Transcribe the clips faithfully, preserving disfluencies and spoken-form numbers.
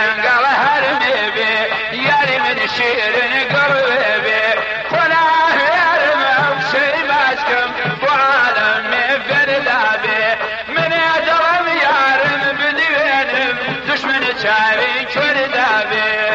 لنقل هرمي بي ياري من شيرين قربي بي خناه يارم اوشي ماشكم وعالمي فردابي من يدرم يارم بدينم دشمن شاري كردابي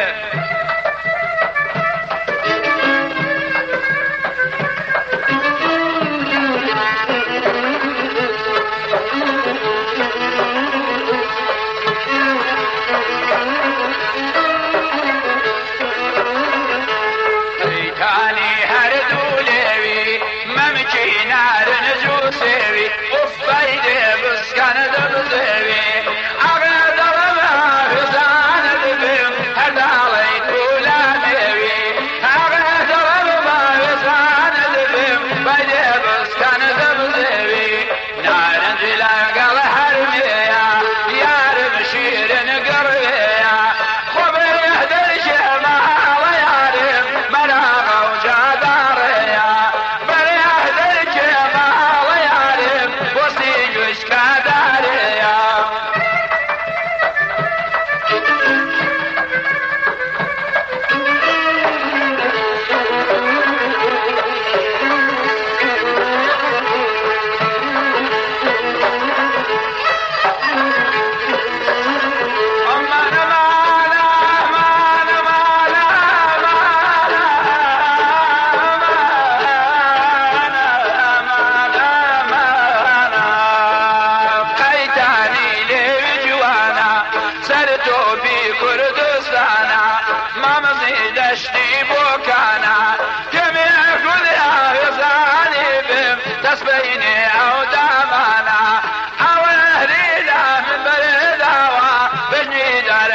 بيني او دامانا او اهلينا من بلداوى بجني دار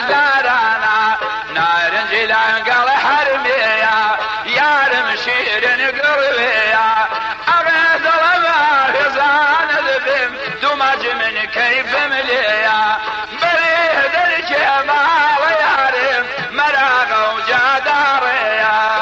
حيزارانا نار جلان قال حرمية يارم شيرين قربية اغيث لما يزان البم دمج من كيف مليا بريه درجة ما ويارم مراغ وجاداريا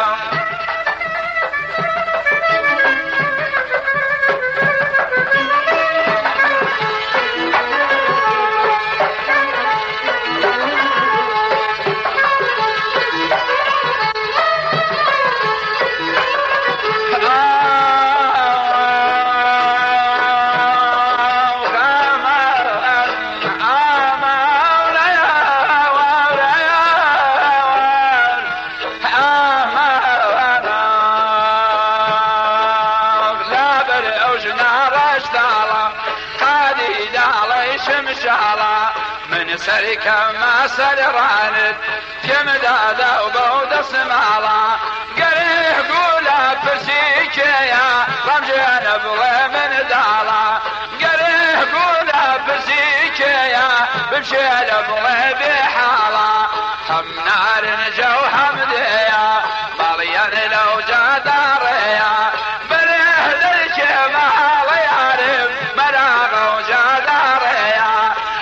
من سركة ما سررانت جمدادا وبود سمالا قريح قولا برسيكيا رمجانا بغي من دالا قريح قولا برسيكيا بمشينا بغي بحالا هم نار نجو حمديا مليان لو جاداريا بريح ذلك ما يعرف مراغ وجاداريا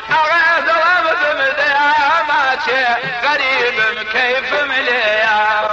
غريب كيف مليا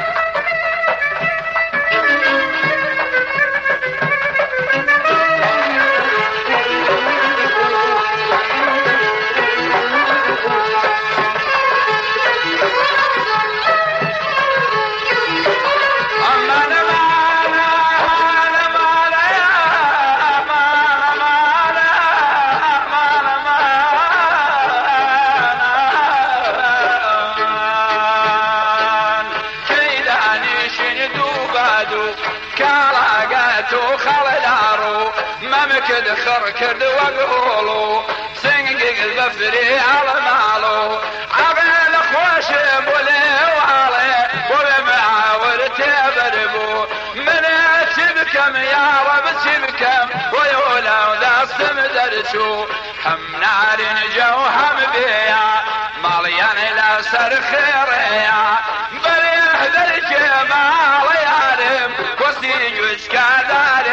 ممكن خركد وقولو سنقق البفري على مالو عقل خوش بولي وعلي وبمعاور تبربو من تبكم يا رب تبكم ويولا وداست مدرسو هم نار جو هم بيا ماليان لا سر خيريا بل يهدر جمال يارم وسيج وشكادار